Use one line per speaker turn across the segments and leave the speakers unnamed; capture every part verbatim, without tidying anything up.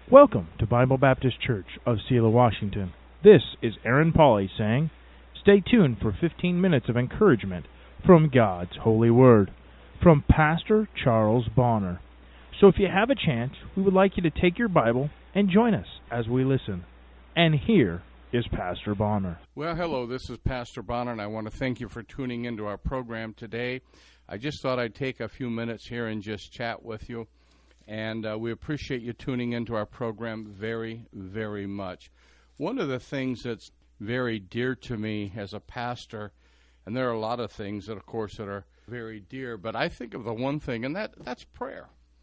Welcome to Bible Baptist Church of Selah, Washington. This is Aaron Pauley saying, stay tuned for fifteen minutes of encouragement from God's Holy Word, from Pastor Charles Bonner. So if you have a chance, we would like you to take your Bible and join us as we listen. And here is Pastor Bonner.
Well, hello, this is Pastor Bonner, and I want to thank you for tuning into our program today. I just thought I'd take a few minutes here and just chat with you. And uh, we appreciate you tuning into our program very, very much. One of the things that's very dear to me as a pastor, and there are a lot of things that, of course, that are very dear, but I think of the one thing, and that that's prayer.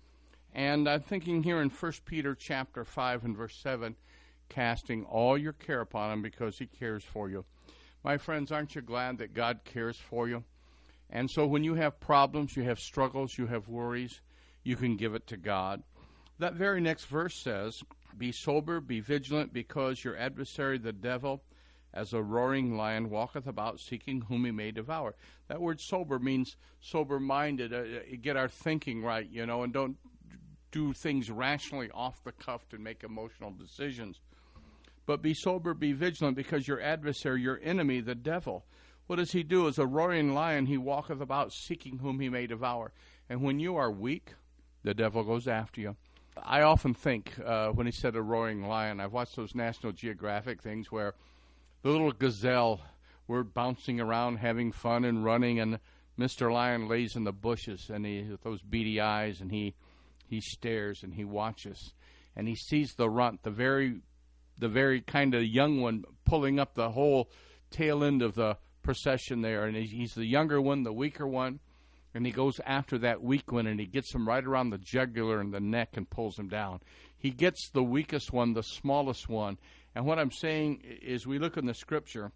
And I'm thinking here in First Peter chapter five and verse seven, casting all your care upon him because he cares for you. My friends, aren't you glad that God cares for you? And so when you have problems, you have struggles, you have worries, you can give it to God. That very next verse says, be sober, be vigilant, because your adversary, the devil, as a roaring lion, walketh about seeking whom he may devour. That word sober means sober-minded. Uh, get our thinking right, you know, and don't do things rationally off the cuff to make emotional decisions. But be sober, be vigilant, because your adversary, your enemy, the devil, what does he do? As a roaring lion, he walketh about seeking whom he may devour. And when you are weak, the devil goes after you. I often think, uh, when he said a roaring lion, I've watched those National Geographic things where the little gazelle were bouncing around, having fun and running, and Mister Lion lays in the bushes, and he, with those beady eyes, and he he stares and he watches, and he sees the runt, the very the very kind of young one, pulling up the whole tail end of the procession there, and he's the younger one, the weaker one. And he goes after that weak one, and he gets him right around the jugular and the neck and pulls him down. He gets the weakest one, the smallest one. And what I'm saying is, we look in the Scripture,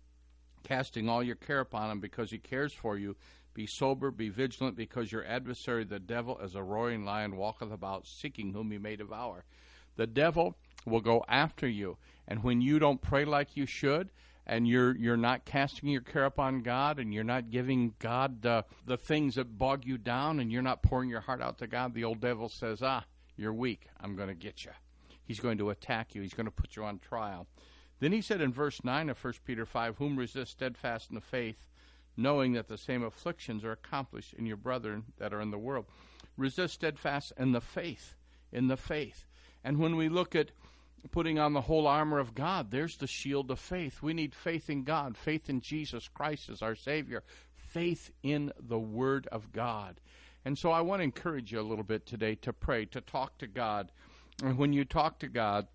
casting all your care upon him because he cares for you. Be sober, be vigilant, because your adversary, the devil, as a roaring lion, walketh about seeking whom he may devour. The devil will go after you. And when you don't pray like you should, and you're you're not casting your care upon God, and you're not giving God uh, the things that bog you down, and you're not pouring your heart out to God, the old devil says, ah, you're weak. I'm going to get you. He's going to attack you. He's going to put you on trial. Then he said in verse nine of First Peter five, whom resist steadfast in the faith, knowing that the same afflictions are accomplished in your brethren that are in the world. Resist steadfast in the faith, in the faith. And when we look at putting on the whole armor of God, there's the shield of faith. We need faith in God, faith in Jesus Christ as our Savior, faith in the Word of God. And so I want to encourage you a little bit today to pray, to talk to God. And when you talk to God,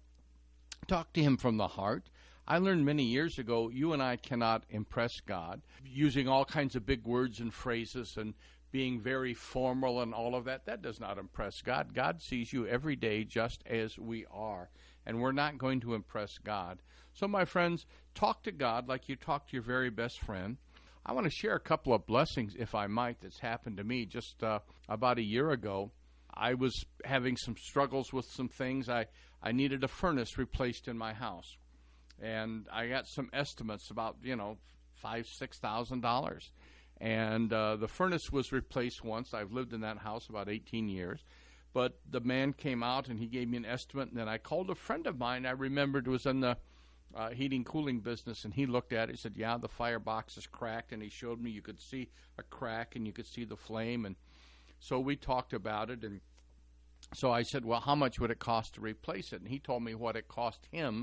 talk to Him from the heart. I learned many years ago, you and I cannot impress God using all kinds of big words and phrases and being very formal and all of that. That does not impress God. God sees you every day just as we are. And we're not going to impress God. So, my friends, talk to God like you talk to your very best friend. I want to share a couple of blessings, if I might, that's happened to me just uh, about a year ago. I was having some struggles with some things. I, I needed a furnace replaced in my house. And I got some estimates about, you know, five, six thousand dollars. And uh, the furnace was replaced once. I've lived in that house about eighteen years. But the man came out, and he gave me an estimate, and then I called a friend of mine I remembered was in the uh, heating cooling business, and he looked at it. He said, yeah, the firebox is cracked, and he showed me you could see a crack, and you could see the flame. And so we talked about it, and so I said, well, how much would it cost to replace it? And he told me what it cost him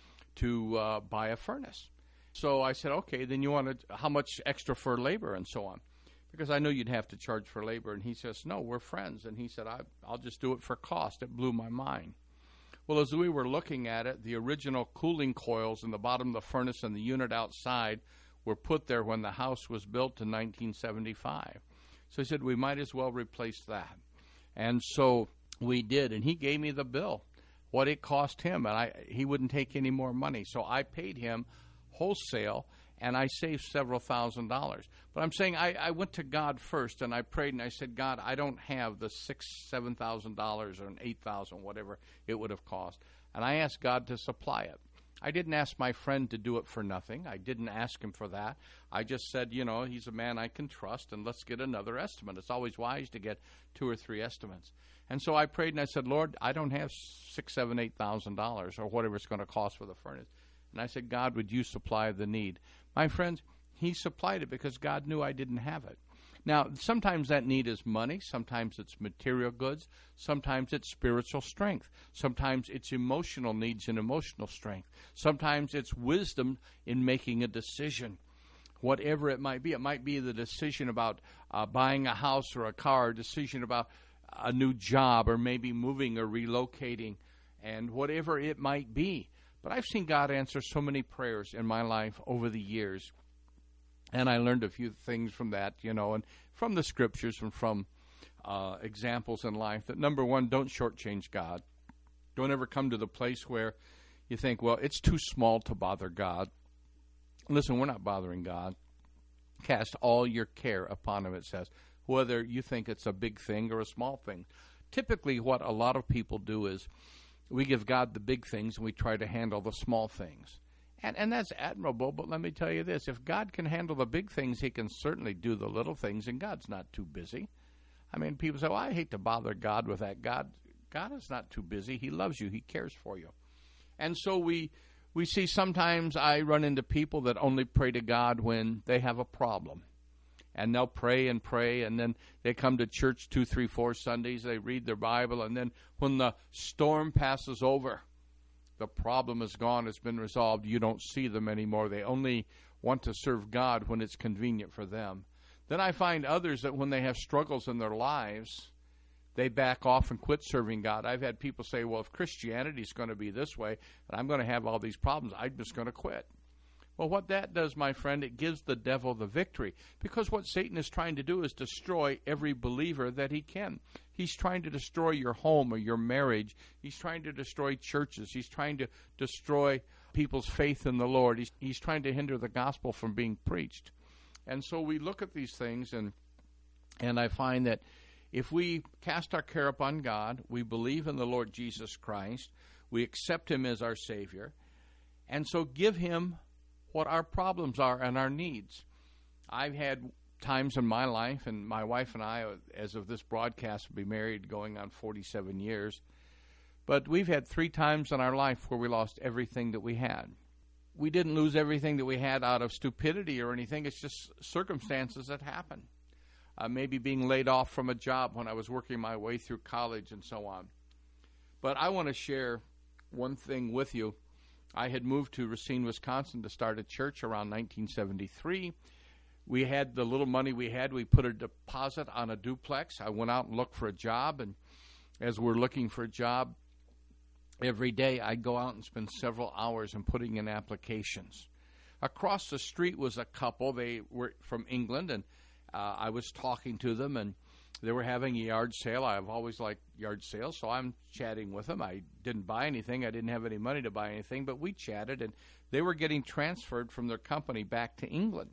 to uh, buy a furnace. So I said, okay, then you want to, how much extra for labor and so on? Because I know you'd have to charge for labor. And he says, no, we're friends. And he said, I, I'll just do it for cost. It blew my mind. Well, as we were looking at it, the original cooling coils in the bottom of the furnace and the unit outside were put there when the house was built in nineteen seventy-five. So he said, we might as well replace that. And so we did. And he gave me the bill, what it cost him. And I, he wouldn't take any more money. So I paid him wholesale, and I saved several thousand dollars. But I'm saying I, I went to God first, and I prayed, and I said, God, I don't have the six, seven thousand dollars or an eight thousand, whatever it would have cost. And I asked God to supply it. I didn't ask my friend to do it for nothing. I didn't ask him for that. I just said, you know, he's a man I can trust, and let's get another estimate. It's always wise to get two or three estimates. And so I prayed and I said, Lord, I don't have six, seven, eight thousand dollars or whatever it's going to cost for the furnace. And I said, God, would you supply the need? My friends, he supplied it because God knew I didn't have it. Now, sometimes that need is money. Sometimes it's material goods. Sometimes it's spiritual strength. Sometimes it's emotional needs and emotional strength. Sometimes it's wisdom in making a decision. Whatever it might be. It might be the decision about uh, buying a house or a car, a decision about a new job, or maybe moving or relocating, and whatever it might be. But I've seen God answer so many prayers in my life over the years. And I learned a few things from that, you know, and from the scriptures and from uh, examples in life. That number one, don't shortchange God. Don't ever come to the place where you think, well, it's too small to bother God. Listen, we're not bothering God. Cast all your care upon him, it says, whether you think it's a big thing or a small thing. Typically, what a lot of people do is we give God the big things and we try to handle the small things. And and that's admirable, but let me tell you this. If God can handle the big things, he can certainly do the little things, and God's not too busy. I mean, people say, well, I hate to bother God with that. God God is not too busy. He loves you. He cares for you. And so we we see sometimes I run into people that only pray to God when they have a problem. And they'll pray and pray, and then they come to church two, three, four Sundays. They read their Bible, and then when the storm passes over, the problem is gone, it's been resolved, you don't see them anymore. They only want to serve God when it's convenient for them. Then I find others that when they have struggles in their lives, they back off and quit serving God. I've had people say, well, if Christianity is going to be this way, and I'm going to have all these problems, I'm just going to quit. Well, what that does, my friend, it gives the devil the victory. Because what Satan is trying to do is destroy every believer that he can. He's trying to destroy your home or your marriage. He's trying to destroy churches. He's trying to destroy people's faith in the Lord. He's, he's trying to hinder the gospel from being preached. And so we look at these things, and and I find that if we cast our care upon God, we believe in the Lord Jesus Christ, we accept him as our Savior, and so give him what our problems are and our needs. I've had times in my life, and my wife and I, as of this broadcast, will be married going on forty-seven years, but we've had three times in our life where we lost everything that we had. We didn't lose everything that we had out of stupidity or anything. It's just circumstances that happen. Uh, maybe being laid off from a job when I was working my way through college and so on. But I want to share one thing with you. I had moved to Racine, Wisconsin to start a church around nineteen seventy-three. We had the little money we had. We put a deposit on a duplex. I went out and looked for a job, and as we're looking for a job, every day I'd go out and spend several hours in putting in applications. Across the street was a couple. They were from England, and uh, I was talking to them, and they were having a yard sale. I've always liked yard sales, so I'm chatting with them. I didn't buy anything. I didn't have any money to buy anything, but we chatted, and they were getting transferred from their company back to England.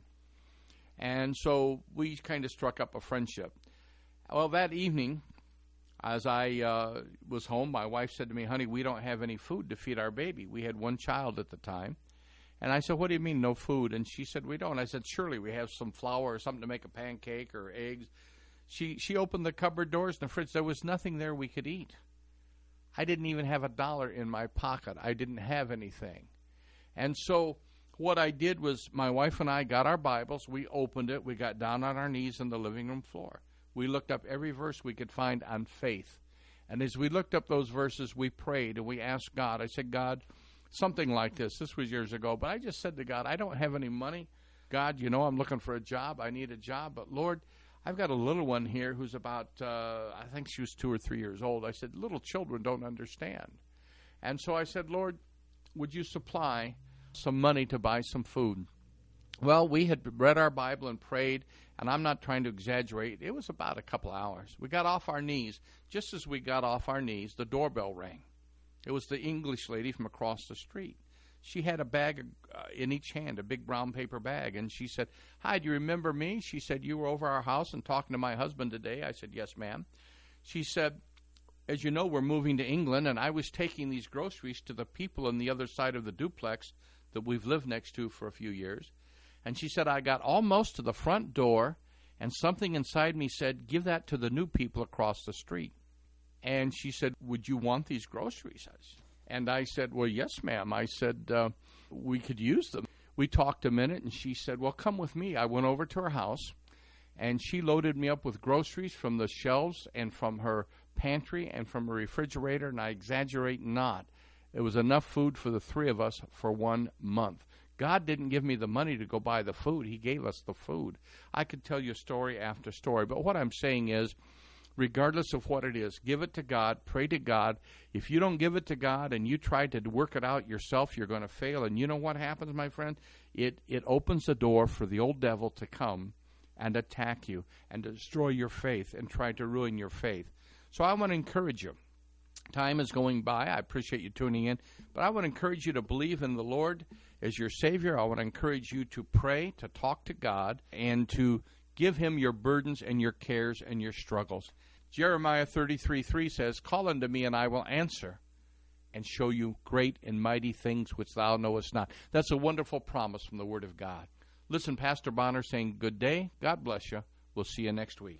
And so we kind of struck up a friendship. Well, that evening, as I uh, was home, my wife said to me, honey, we don't have any food to feed our baby. We had one child at the time. And I said, what do you mean, no food? And she said, we don't. I said, surely we have some flour or something to make a pancake or eggs. She she opened the cupboard doors in the fridge. There was nothing there we could eat. I didn't even have a dollar in my pocket. I didn't have anything. And so what I did was my wife and I got our Bibles. We opened it. We got down on our knees on the living room floor. We looked up every verse we could find on faith. And as we looked up those verses, we prayed and we asked God. I said, God, something like this. This was years ago. But I just said to God, I don't have any money. God, you know I'm looking for a job. I need a job. But, Lord, I've got a little one here who's about, uh, I think she was two or three years old. I said, little children don't understand. And so I said, Lord, would you supply some money to buy some food? Well, we had read our Bible and prayed, and I'm not trying to exaggerate. It was about a couple hours. We got off our knees. Just as we got off our knees, the doorbell rang. It was the English lady from across the street. She had a bag uh, in each hand, a big brown paper bag, and she said, hi, do you remember me? She said, you were over our house and talking to my husband today. I said, yes, ma'am. She said, as you know, we're moving to England, and I was taking these groceries to the people on the other side of the duplex that we've lived next to for a few years. And she said, I got almost to the front door, and something inside me said, give that to the new people across the street. And she said, would you want these groceries? And I said, well, yes, ma'am. I said, uh, we could use them. We talked a minute, and she said, well, come with me. I went over to her house, and she loaded me up with groceries from the shelves and from her pantry and from her refrigerator, and I exaggerate not. It was enough food for the three of us for one month. God didn't give me the money to go buy the food. He gave us the food. I could tell you story after story, but what I'm saying is, regardless of what it is, give it to God, pray to God. If you don't give it to God and you try to work it out yourself, you're going to fail. And you know what happens, my friend? It it opens the door for the old devil to come and attack you and destroy your faith and try to ruin your faith. So I want to encourage you. Time is going by. I appreciate you tuning in. But I want to encourage you to believe in the Lord as your Savior. I want to encourage you to pray, to talk to God, and to give Him your burdens and your cares and your struggles. Jeremiah thirty-three three says, call unto me, and I will answer, and show you great and mighty things which thou knowest not. That's a wonderful promise from the Word of God. Listen, Pastor Bonner saying good day. God bless you. We'll see you next week.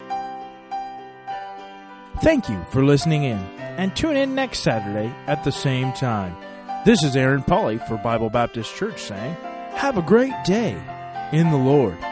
Thank you for listening in, and tune in next Saturday at the same time. This is Aaron Pauley for Bible Baptist Church saying, have a great day in the Lord.